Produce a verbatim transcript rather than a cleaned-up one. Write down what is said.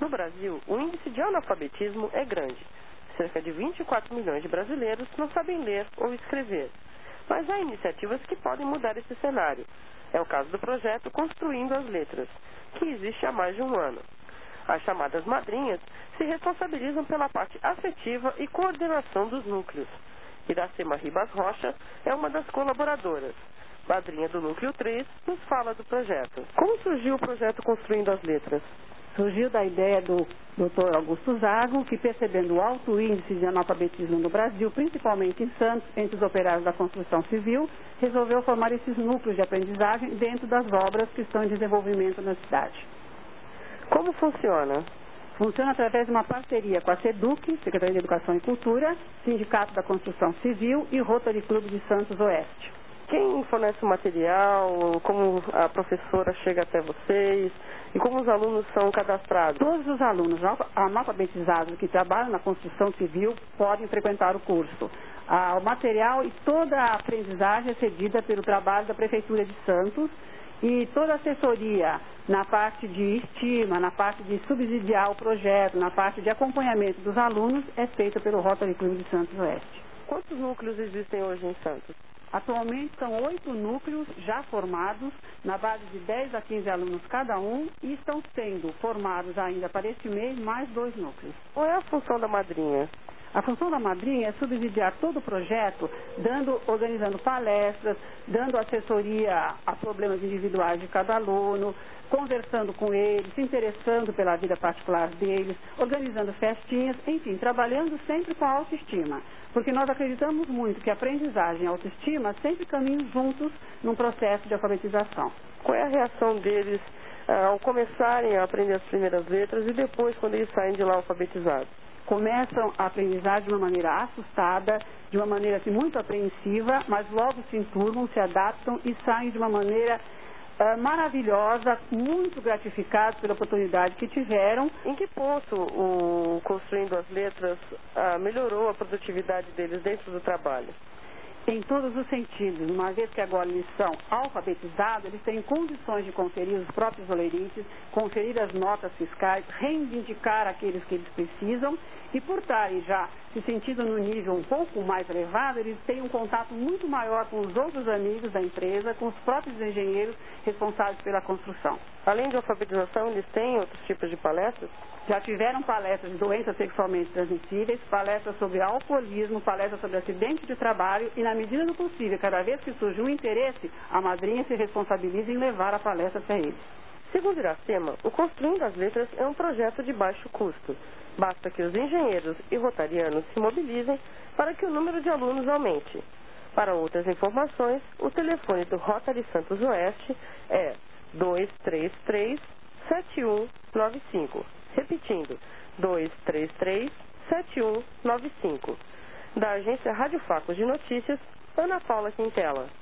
No Brasil, o índice de analfabetismo é grande. Cerca de vinte e quatro milhões de brasileiros não sabem ler ou escrever. Mas há iniciativas que podem mudar esse cenário. É o caso do projeto Construindo as Letras, que existe há mais de um ano. As chamadas madrinhas se responsabilizam pela parte afetiva e coordenação dos núcleos. Iracema Ribas Rocha é uma das colaboradoras. Madrinha do Núcleo três, nos fala do projeto. Como surgiu o projeto Construindo as Letras? Surgiu da ideia do doutor Augusto Zago, que percebendo o alto índice de analfabetismo no Brasil, principalmente em Santos, entre os operários da construção civil, resolveu formar esses núcleos de aprendizagem dentro das obras que estão em desenvolvimento na cidade. Como funciona? Funciona através de uma parceria com a SEDUC, Secretaria de Educação e Cultura, Sindicato da Construção Civil e Rotary Clube de Santos Oeste. Quem fornece o material, como a professora chega até vocês e como os alunos são cadastrados? Todos os alunos analfabetizados que trabalham na construção civil podem frequentar o curso. Ah, o material e toda a aprendizagem é cedida pelo trabalho da Prefeitura de Santos e toda a assessoria na parte de estima, na parte de subsidiar o projeto, na parte de acompanhamento dos alunos é feita pelo Rotary Clube de Santos Oeste. Quantos núcleos existem hoje em Santos? Atualmente são oito núcleos já formados, na base de dez a quinze alunos cada um, e estão sendo formados ainda para este mês mais dois núcleos. Qual é a função da madrinha? A função da madrinha é subsidiar todo o projeto, dando, organizando palestras, dando assessoria a problemas individuais de cada aluno, conversando com eles, se interessando pela vida particular deles, organizando festinhas, enfim, trabalhando sempre com a autoestima. Porque nós acreditamos muito que a aprendizagem e a autoestima sempre caminham juntos num processo de alfabetização. Qual é a reação deles ah, ao começarem a aprender as primeiras letras e depois quando eles saem de lá alfabetizados? Começam a aprendizagem de uma maneira assustada, de uma maneira assim, muito apreensiva, mas logo se enturmam, se adaptam e saem de uma maneira uh, maravilhosa, muito gratificados pela oportunidade que tiveram. Em que ponto o Construindo as Letras uh, melhorou a produtividade deles dentro do trabalho? Em todos os sentidos, uma vez que agora eles são alfabetizados, eles têm condições de conferir os próprios olerites, conferir as notas fiscais, reivindicar aqueles que eles precisam e por estarem já se sentindo no nível um pouco mais elevado, eles têm um contato muito maior com os outros amigos da empresa, com os próprios engenheiros responsáveis pela construção. Além de alfabetização, eles têm outros tipos de palestras? Já tiveram palestras de doenças sexualmente transmissíveis, palestras sobre alcoolismo, palestras sobre acidente de trabalho e, na medida do possível, cada vez que surge um interesse, a madrinha se responsabiliza em levar a palestra até eles. Segundo Iracema, o Construindo as Letras é um projeto de baixo custo. Basta que os engenheiros e rotarianos se mobilizem para que o número de alunos aumente. Para outras informações, o telefone do Rotary Santos Oeste é dois três três, sete um nove cinco. Repetindo, dois três três, sete um nove cinco. Da agência Rádio Facos de Notícias, Ana Paula Quintela.